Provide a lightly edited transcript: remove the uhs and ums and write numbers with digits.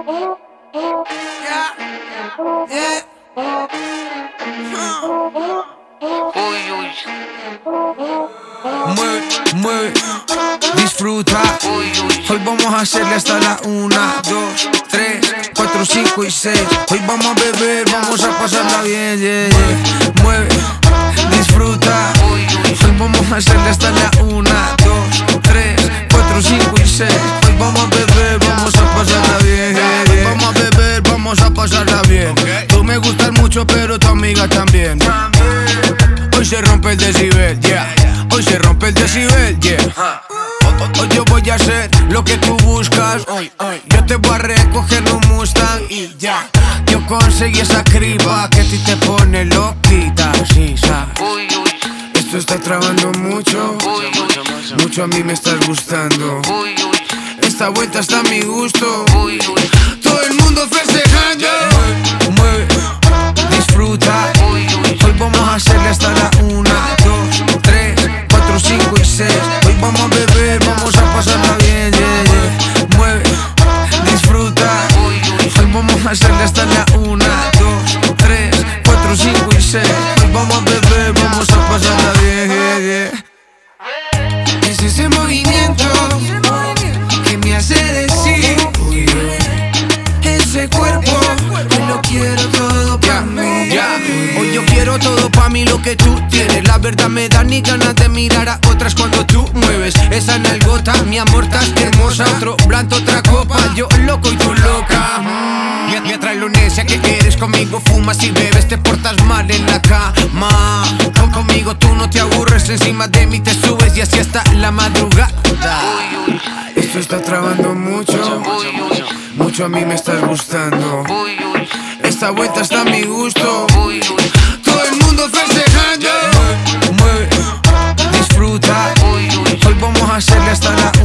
Mueve, mueve, disfruta. Hoy vamos a hacerle hasta la 1, 2, 3, 4, 5 y 6. Hoy vamos a beber, vamos a pasarla bien, yeah, yeah. Mueve, disfruta. Hoy vamos a hacerle hasta la 1, 2, 3, 4, 5 y 6. Hoy vamos a beber, vamos a pasarla bien, yeah, yeah. Vamos a beber, vamos a pasarla bien. Tú me gustas mucho, pero tu amiga también. Hoy se rompe el decibel, yeah. Hoy se rompe el decibel, yeah. Hoy yo voy a hacer lo que tú buscas. Yo te voy a recoger un Mustang y ya. Yo conseguí esa criba que a ti te pone loquita, sí, sabes. Esto está trabando mucho, mucho a mí me estás gustando. Esta vuelta está a mi gusto. Todo el mundo festejando. Mueve, disfruta. Hoy vamos a hacerle hasta la 1, 2, 3, 4, 5 y 6. Hoy vamos a beber, vamos a pasarla bien, yeah, yeah. Mueve, disfruta. Hoy vamos a hacerle hasta la 1, 2, 3, 4, 5 y 6. Hoy vamos a beber, vamos a pasarla bien, yeah, yeah. Es ese movimiento que me hace decir, ese cuerpo, hoy lo quiero todo pa' mí. Hoy yo quiero todo pa' mí lo que tú tienes. La verdad me da ni ganas de mirar a otras cuando tú mueves esa nalgota. Mi amor, tan hermosa. Otro blanco, otra copa. Yo loco y tú loca. Y atrás lo necia que eres. Conmigo fumas y bebes, te portas mal en la cama. Conmigo tú no te aburres. Encima de mí te subes y así hasta la madrugada. Esto está trabando mucho, mucho a mí me estás gustando. Esta vuelta está a mi gusto. Todo el mundo festejando. Mueve, disfruta. Hoy vamos a hacerle hasta la